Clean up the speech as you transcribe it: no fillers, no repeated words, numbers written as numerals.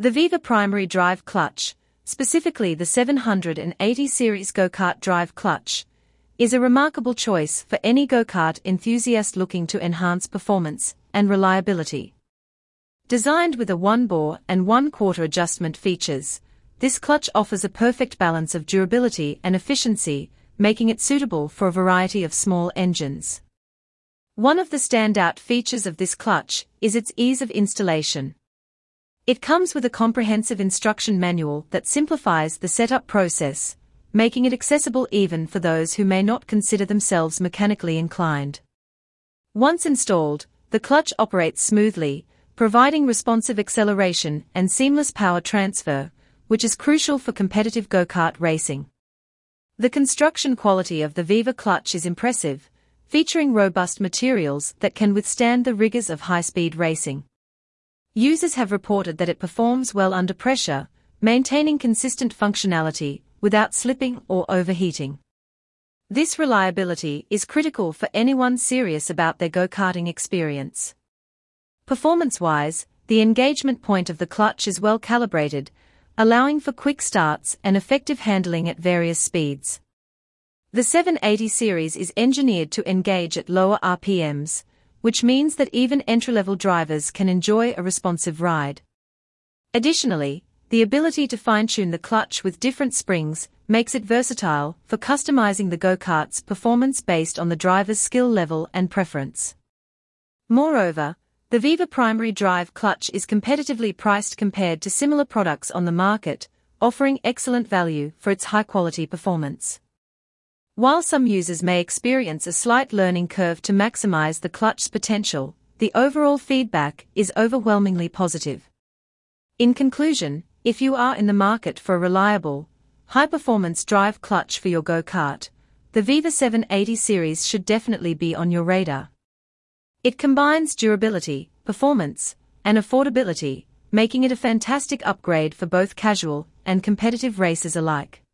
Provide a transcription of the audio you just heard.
The Viva Primary Drive Clutch, specifically the 780 series go-kart drive clutch, is a remarkable choice for any go-kart enthusiast looking to enhance performance and reliability. Designed with a 1-bore and 1/4 adjustment features, this clutch offers a perfect balance of durability and efficiency, making it suitable for a variety of small engines. One of the standout features of this clutch is its ease of installation. It comes with a comprehensive instruction manual that simplifies the setup process, making it accessible even for those who may not consider themselves mechanically inclined. Once installed, the clutch operates smoothly, providing responsive acceleration and seamless power transfer, which is crucial for competitive go-kart racing. The construction quality of the Viva clutch is impressive, featuring robust materials that can withstand the rigors of high-speed racing. Users have reported that it performs well under pressure, maintaining consistent functionality without slipping or overheating. This reliability is critical for anyone serious about their go-karting experience. Performance-wise, the engagement point of the clutch is well calibrated, allowing for quick starts and effective handling at various speeds. The 780 series is engineered to engage at lower RPMs, which means that even entry-level drivers can enjoy a responsive ride. Additionally, the ability to fine-tune the clutch with different springs makes it versatile for customizing the go-kart's performance based on the driver's skill level and preference. Moreover, the Viva Primary Drive clutch is competitively priced compared to similar products on the market, offering excellent value for its high-quality performance. While some users may experience a slight learning curve to maximize the clutch's potential, the overall feedback is overwhelmingly positive. In conclusion, if you are in the market for a reliable, high-performance drive clutch for your go-kart, the Viva 780 series should definitely be on your radar. It combines durability, performance, and affordability, making it a fantastic upgrade for both casual and competitive racers alike.